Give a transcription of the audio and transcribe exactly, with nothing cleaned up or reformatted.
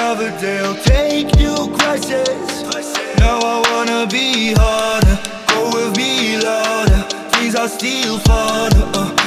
another day I'll take new crisis. Now I wanna be harder, go with me louder. Things are still fun, uh